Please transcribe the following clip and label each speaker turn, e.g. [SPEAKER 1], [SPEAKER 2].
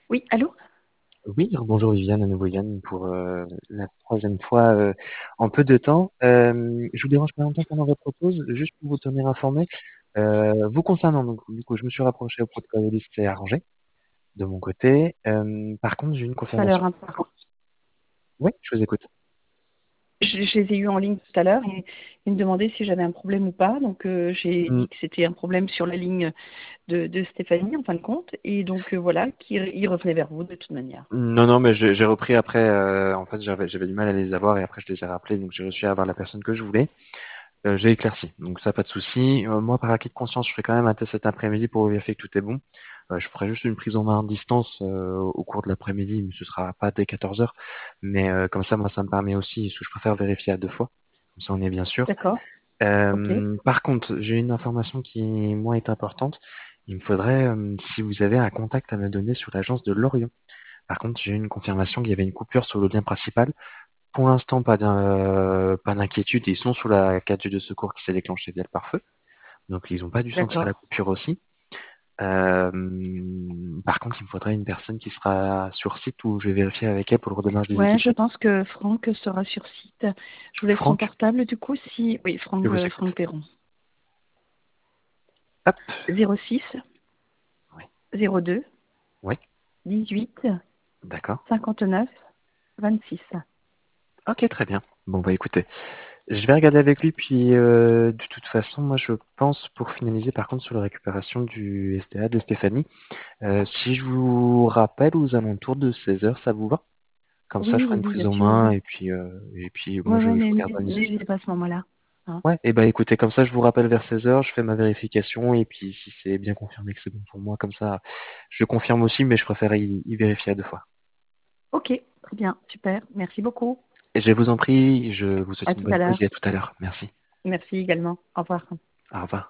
[SPEAKER 1] Oui, allô?
[SPEAKER 2] Oui, bonjour Viviane, à nouveau Yann, pour la troisième fois en peu de temps. Je vous dérange pas longtemps pendant votre pause, juste pour vous tenir informé. Vous concernant, donc, du coup, je me suis rapproché au protocoliste, c'est arrangé de mon côté. Par contre, j'ai une
[SPEAKER 1] Tout à l'heure,
[SPEAKER 2] confirmation.
[SPEAKER 1] hein, par contre.
[SPEAKER 2] Oui, je vous écoute.
[SPEAKER 1] Je les ai eus en ligne tout à l'heure et ils me demandaient si j'avais un problème ou pas. Donc, j'ai
[SPEAKER 2] Hmm,
[SPEAKER 1] dit que c'était un problème sur la ligne de Stéphanie, en fin de compte. Et donc, voilà, qu'il revenait vers vous de toute manière.
[SPEAKER 2] Non, non, mais j'ai repris après. En fait, j'avais du mal à les avoir et après je les ai rappelés, donc j'ai réussi à avoir la personne que je voulais. J'ai éclairci, donc ça pas de souci. Moi, par acquis de conscience, je ferai quand même un test cet après-midi pour vérifier que tout est bon. Je ferai juste une prise en main à distance au cours de l'après-midi, mais ce sera pas dès 14 heures. Mais comme ça, moi, ça me permet aussi, parce que je préfère vérifier à deux fois, comme ça on est bien sûr.
[SPEAKER 1] D'accord. OK.
[SPEAKER 2] Par contre, j'ai une information qui, moi, est importante. Il me faudrait, si vous avez un contact à me donner sur l'agence de Lorient. Par contre, j'ai eu une confirmation qu'il y avait une coupure sur le lien principal. Pour l'instant, pas d'inquiétude. Ils sont sous la cage de secours qui s'est déclenchée via le pare-feu. Donc, ils n'ont pas dû sentir la
[SPEAKER 1] D'accord.
[SPEAKER 2] coupure aussi. Euh, Par contre, il me faudrait une personne qui sera sur site où je vais vérifier avec elle pour le redémarrage des
[SPEAKER 1] Ouais, je
[SPEAKER 2] équipements.
[SPEAKER 1] pense que Franck sera sur site. Je vous laisse son
[SPEAKER 2] Franck,
[SPEAKER 1] portable, du coup, si... Oui,
[SPEAKER 2] je vous
[SPEAKER 1] Franck
[SPEAKER 2] écoute.
[SPEAKER 1] Perron.
[SPEAKER 2] Hop.
[SPEAKER 1] 06
[SPEAKER 2] Oui.
[SPEAKER 1] 02
[SPEAKER 2] Oui.
[SPEAKER 1] 18
[SPEAKER 2] D'accord.
[SPEAKER 1] 59 26.
[SPEAKER 2] Ok, très bien. Bon, bah écoutez, je vais regarder avec lui, puis de toute façon, moi je pense pour finaliser par contre sur la récupération du SDA de Stéphanie, si je vous rappelle aux alentours de 16 heures, ça vous va? Comme ça, je
[SPEAKER 1] Oui,
[SPEAKER 2] ferai
[SPEAKER 1] oui,
[SPEAKER 2] une
[SPEAKER 1] oui,
[SPEAKER 2] prise
[SPEAKER 1] bien
[SPEAKER 2] en
[SPEAKER 1] sûr,
[SPEAKER 2] main
[SPEAKER 1] oui.
[SPEAKER 2] et puis moi
[SPEAKER 1] Ouais,
[SPEAKER 2] je,
[SPEAKER 1] ouais,
[SPEAKER 2] je
[SPEAKER 1] mais
[SPEAKER 2] regarde.
[SPEAKER 1] n'hésitez pas à ce moment-là. Hein.
[SPEAKER 2] Ouais, et bah écoutez, comme ça je vous rappelle vers 16 heures, je fais ma vérification et puis si c'est bien confirmé que c'est bon pour moi, comme ça je confirme aussi, mais je préfère y vérifier à deux fois.
[SPEAKER 1] Ok, très bien, super. Merci beaucoup.
[SPEAKER 2] Et je vous en prie, je vous
[SPEAKER 1] À
[SPEAKER 2] souhaite une
[SPEAKER 1] tout à
[SPEAKER 2] bonne pause
[SPEAKER 1] l'heure.
[SPEAKER 2] et à tout à l'heure. Merci.
[SPEAKER 1] Merci également. Au revoir.
[SPEAKER 2] Au revoir.